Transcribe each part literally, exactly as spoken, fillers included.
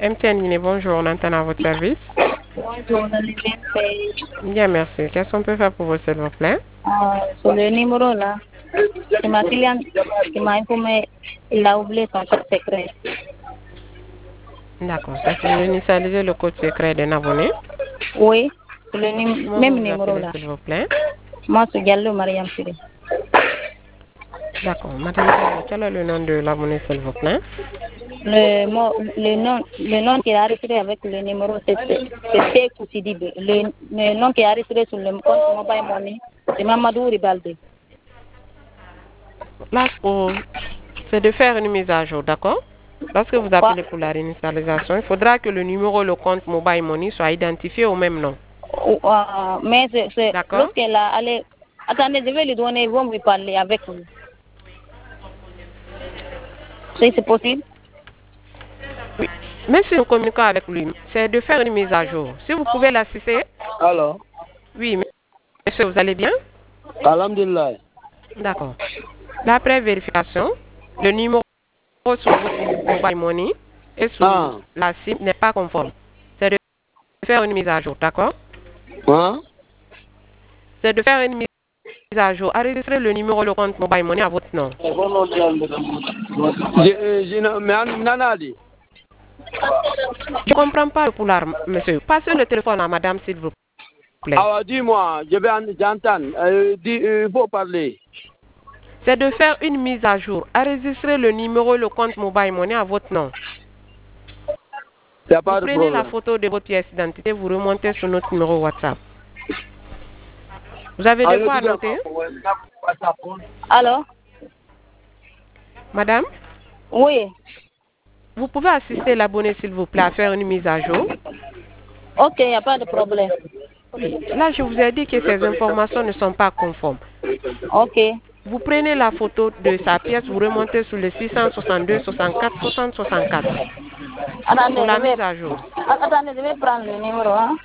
M T N Guinée, bonjour, on entend à votre service. Bonjour, on a les mêmes pages. Bien, merci. Qu'est-ce qu'on peut faire pour vous, s'il vous plaît? Euh, sur le numéro là, c'est ma cliente qui m'a informé qu'il a oublié son code secret. D'accord. C'est pour initialiser le code secret d'un abonné. Oui, sur le num- Comment même vous vous numéro appelez, là. s'il vous plaît? Moi, c'est Diallo Mariam Siri. D'accord. Madame Diallo, quel est le nom de l'abonné, s'il vous plaît? Le, mo- le nom, le nom qui est enregistré avec le numéro, c'est c'est Sekou Sidibé. Le, le nom qui est enregistré sur le compte Mobile Money, c'est Mamadou Ribaldi. Là, pour- c'est de faire une mise à jour, d'accord? Lorsque vous Quoi? appelez pour la réinitialisation, il faudra que le numéro, le compte Mobile Money soit identifié au même nom. Ou- euh, mais c'est c'est- D'accord? lorsqu'elle a allé. Attendez, je vais lui donner, ils vont lui parler avec lui. Si c'est possible. Oui. Même si nous communiquons avec lui, c'est de faire une mise à jour. Si vous pouvez l'assister. Alors, Oui, monsieur, vous allez bien? alhamdulillah. D'accord. D'après vérification, le numéro sur votre mobile money et sur Ah, la SIM n'est pas conforme. C'est de faire une mise à jour, d'accord? hein? C'est de faire une mise à jour. Enregistrez le numéro le compte mobile money à votre nom. Je, euh, je, ne- mais an- nanadi. Je ne comprends pas le poulard, monsieur. Passez le téléphone à madame, s'il vous plaît. Alors, dis-moi, je vais en- j'entends. Euh, dis, euh, faut parler. C'est de faire une mise à jour. Enregistrez le numéro le compte mobile money à votre nom. Il n'y a Vous pas de prenez la problème. photo de votre pièce d'identité, vous remontez sur notre numéro WhatsApp. Vous avez de Alors, quoi dis-moi. noter? Alors? Madame, Oui. vous pouvez assister l'abonné, s'il vous plaît, à faire une mise à jour? Ok, il n'y a pas de problème. Oui. Là, je vous ai dit que ces informations ne sont pas conformes. Ok. Vous prenez la photo de sa pièce, vous remontez sur le six cent soixante-deux soixante-quatre soixante soixante-quatre Attendez, pour la je vais, mise à jour. attendez, je vais prendre le numéro. Hein.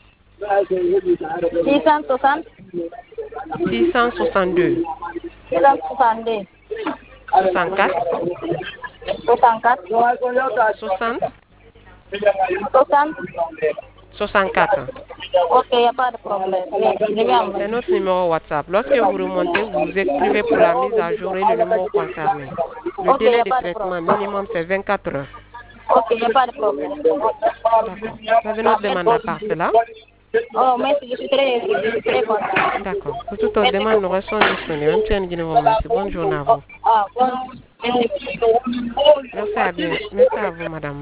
six cent soixante, six cent soixante-deux six cent soixante-deux, soixante-quatre soixante-quatre, soixante soixante. soixante-quatre. Ok, il n'y a pas de problème. Je je vais C'est envoyer. notre numéro WhatsApp. Lorsque vous remontez, vous écrivez pour la mise à jour et le numéro concerné. Le Ok, il n'y délai a de pas de traitement problème. minimum, c'est vingt-quatre heures. Ok, il n'y a pas de problème. D'accord. Vous avez notre demande à part cela? Oh, merci, je suis très, je suis très contente. D'accord. Pour toute autre Merci demande, nous beaucoup. restons disponibles. M T N Guinée vous remercie. Bonne journée à Oh, vous. ah, bon, merci. Merci à bien. Merci à vous, madame.